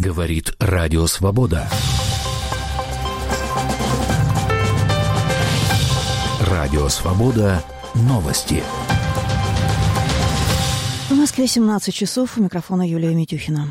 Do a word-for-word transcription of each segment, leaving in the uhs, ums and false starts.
Говорит Радио Свобода. Радио Свобода. Новости. В Москве семнадцать часов. У микрофона Юлия Митюхина.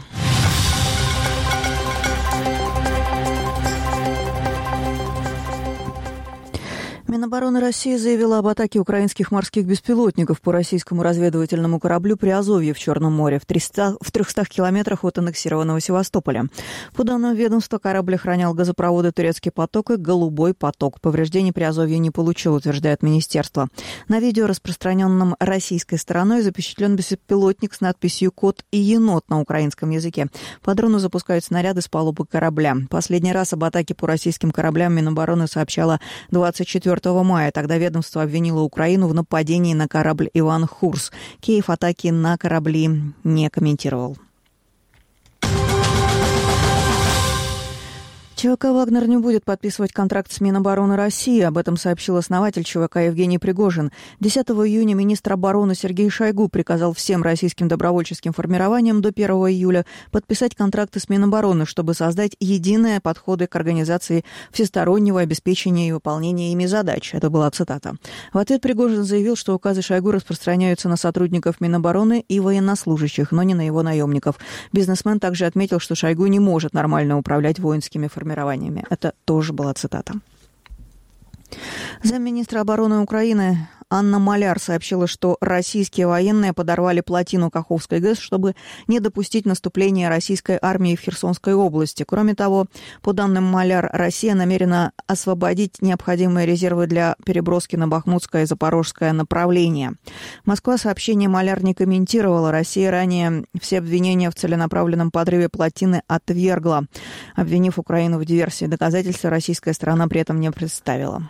Минобороны России заявила об атаке украинских морских беспилотников по российскому разведывательному кораблю «Приазовье» в Черном море в трехстах километрах от аннексированного Севастополя. По данным ведомства, корабль охранял газопроводы «Турецкий поток» и «Голубой поток». Повреждений «Приазовье» не получил, утверждает министерство. На видео, распространенном российской стороной, запечатлен беспилотник с надписью «Кот и енот» на украинском языке. По дрону запускают снаряды с палубы корабля. Последний раз об атаке по российским кораблям Минобороны сообщала двадцать четвёртого мая. Тогда ведомство обвинило Украину в нападении на корабль «Иван Хурс». Киев атаки на корабли не комментировал. ЧВК «Вагнер» не будет подписывать контракт с Минобороны России. Об этом сообщил основатель ЧВК Евгений Пригожин. десятого июня министр обороны Сергей Шойгу приказал всем российским добровольческим формированиям до первого июля подписать контракты с Минобороны, чтобы создать единые подходы к организации всестороннего обеспечения и выполнения ими задач. Это была цитата. В ответ Пригожин заявил, что указы Шойгу распространяются на сотрудников Минобороны и военнослужащих, но не на его наемников. Бизнесмен также отметил, что Шойгу не может нормально управлять воинскими формированиями. Это тоже была цитата. Замминистра обороны Украины Анна Маляр сообщила, что российские военные подорвали плотину Каховской ГЭС, чтобы не допустить наступления российской армии в Херсонской области. Кроме того, по данным Маляр, Россия намерена освободить необходимые резервы для переброски на Бахмутское и Запорожское направления. Москва сообщение Маляр не комментировала. Россия ранее все обвинения в целенаправленном подрыве плотины отвергла, обвинив Украину в диверсии. Доказательства российская сторона при этом не представила.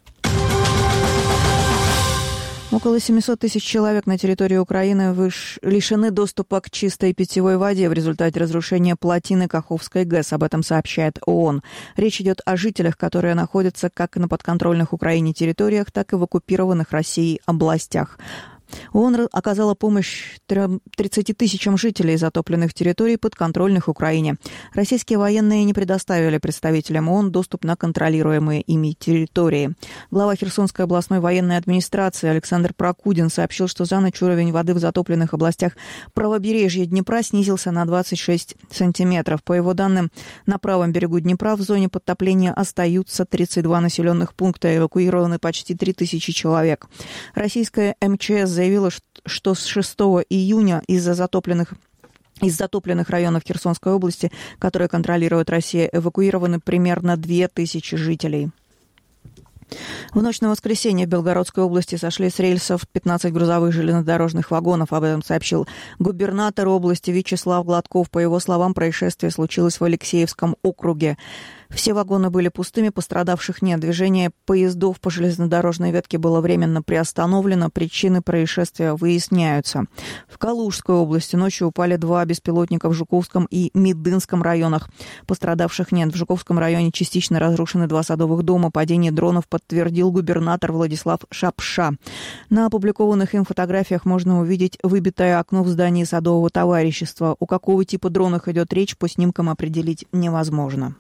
Около семьсот тысяч человек на территории Украины выш... лишены доступа к чистой питьевой воде в результате разрушения плотины Каховской ГЭС. Об этом сообщает ООН. Речь идет о жителях, которые находятся как на подконтрольных Украине территориях, так и в оккупированных Россией областях. ООН оказала помощь тридцати тысячам жителей затопленных территорий, подконтрольных Украине. Российские военные не предоставили представителям ООН доступ на контролируемые ими территории. Глава Херсонской областной военной администрации Александр Прокудин сообщил, что за ночь уровень воды в затопленных областях правобережья Днепра снизился на двадцать шесть сантиметров. По его данным, на правом берегу Днепра в зоне подтопления остаются тридцать два населенных пункта, эвакуированы почти три тысячи человек. Российская эм че эс заявила, что с шестого июня из-за затопленных Из затопленных районов Херсонской области, которые контролирует Россия, эвакуированы примерно две тысячи жителей. В ночь на воскресенье в Белгородской области сошли с рельсов пятнадцать грузовых железнодорожных вагонов. Об этом сообщил губернатор области Вячеслав Гладков. По его словам, происшествие случилось в Алексеевском округе. Все вагоны были пустыми, пострадавших нет. Движение поездов по железнодорожной ветке было временно приостановлено. Причины происшествия выясняются. В Калужской области ночью упали два беспилотника в Жуковском и Медынском районах. Пострадавших нет. В Жуковском районе частично разрушены два садовых дома. Падение дронов подтвердил губернатор Владислав Шапша. На опубликованных им фотографиях можно увидеть выбитое окно в здании садового товарищества. У какого типа дронов идет речь, по снимкам определить невозможно.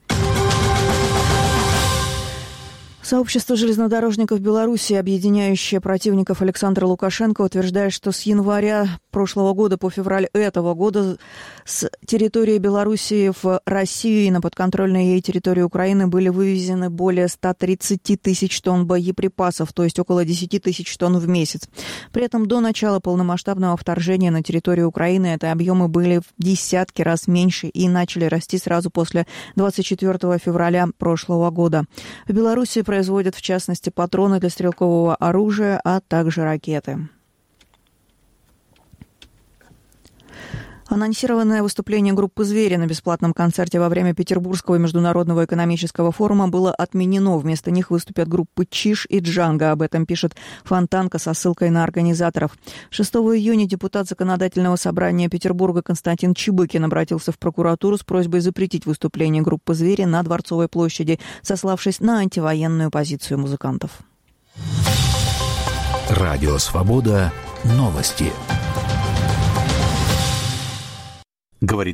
Сообщество железнодорожников Беларуси, объединяющее противников Александра Лукашенко, утверждает, что с января прошлого года по февраль этого года с территории Беларуси в Россию и на подконтрольной ей территории Украины были вывезены более ста тридцати тысяч тонн боеприпасов, то есть около десяти тысяч тонн в месяц. При этом до начала полномасштабного вторжения на территорию Украины эти объемы были в десятки раз меньше и начали расти сразу после двадцать четвёртого февраля прошлого года. В Беларуси производят, в частности, патроны для стрелкового оружия, а также ракеты. Анонсированное выступление группы «Звери» на бесплатном концерте во время Петербургского международного экономического форума было отменено. Вместо них выступят группы «Чиж» и «Джанго». Об этом пишет Фонтанка со ссылкой на организаторов. шестого июня депутат Законодательного собрания Петербурга Константин Чебыкин обратился в прокуратуру с просьбой запретить выступление группы «Звери» на Дворцовой площади, сославшись на антивоенную позицию музыкантов. Радио «Свобода». Новости. Говорит